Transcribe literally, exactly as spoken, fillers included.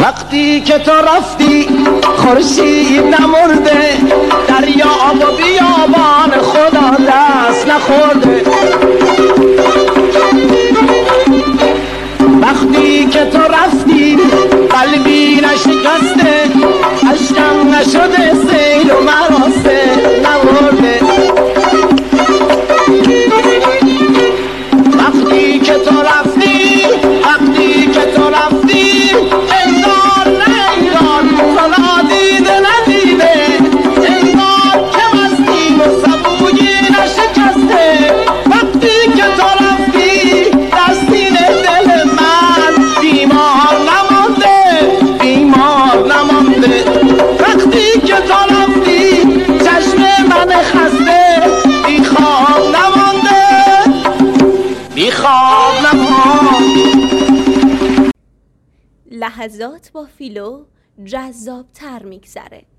وقتی که تو رفتی خورشید نمرده، دریا و بیابان خدا دست نخورده. وقتی که تو رفتی قلبی نشکسته، اشکم نشده سیل و مراسه نبرده. وقتی که تو رفتی وقتی که تو رفتی انگار نه انگار تو نادیده ندیده، انگار که مستی و سبویی نشکسته. وقتی که تو رفتی در سینه دل من بیمار نمانده بیمار نمانده. وقتی که تو رفتی چشم من خسته بی خواب نمانده بی خواب نمانده. لحظات با فیلو جذاب تر میگذره.